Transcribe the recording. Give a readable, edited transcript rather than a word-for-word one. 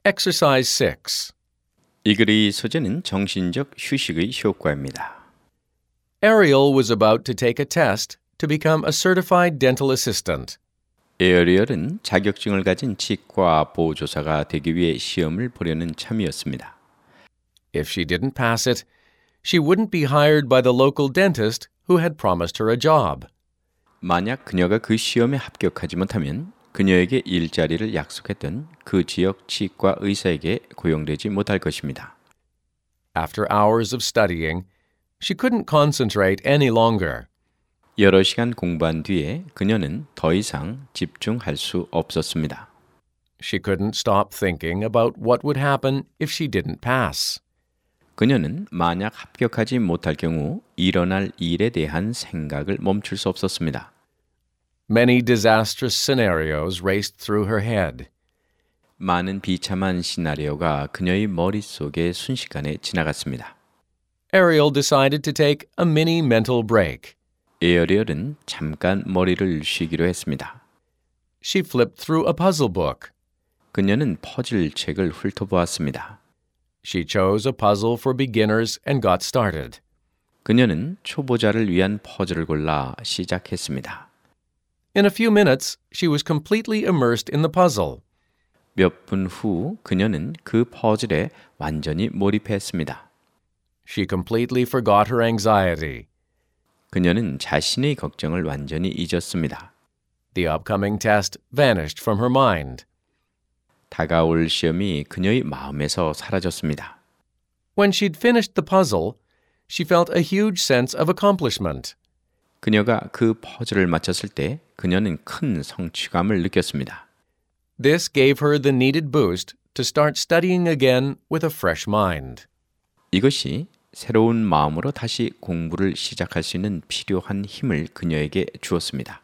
Exercise 6. 이 글의 소재는 정신적 휴식의 효과입니다. Ariel was about to take a test to become a certified dental assistant. 에어리얼은 자격증을 가진 치과 보조사가 되기 위해 시험을 보려는 참이었습니다. If she didn't pass it, she wouldn't be hired by the local dentist who had promised her a job. 만약 그녀가 그 시험에 합격하지 못하면 그녀에게 일자리를 약속했던 그 지역 치과 의사에게 고용되지 못할 것입니다. After hours of studying, she couldn't concentrate any longer. 여러 시간 공부한 뒤에 그녀는 더 이상 집중할 수 없었습니다. She couldn't stop thinking about what would happen if she didn't pass. 그녀는 만약 합격하지 못할 경우 일어날 일에 대한 생각을 멈출 수 없었습니다. Many disastrous scenarios raced through her head. 많은 비참한 시나리오가 그녀의 머릿속에 순식간에 지나갔습니다. Ariel decided to take a mini mental break. 에어리얼은 잠깐 머리를 쉬기로 했습니다. She flipped through a puzzle book. 그녀는 퍼즐 책을 훑어보았습니다. She chose a puzzle for beginners and got started. 그녀는 초보자를 위한 퍼즐을 골라 시작했습니다. In a few minutes, she was completely immersed in the puzzle. 몇 분 후 그녀는 그 퍼즐에 완전히 몰입했습니다. She completely forgot her anxiety. 그녀는 자신의 걱정을 완전히 잊었습니다. The upcoming test vanished from her mind. 다가올 시험이 그녀의 마음에서 사라졌습니다. When she'd finished the puzzle, she felt a huge sense of accomplishment. 그녀가 그 퍼즐을 마쳤을 때 그녀는 큰 성취감을 느꼈습니다. This gave her the needed boost to start studying again with a fresh mind. 이것이 새로운 마음으로 다시 공부를 시작할 수 있는 필요한 힘을 그녀에게 주었습니다.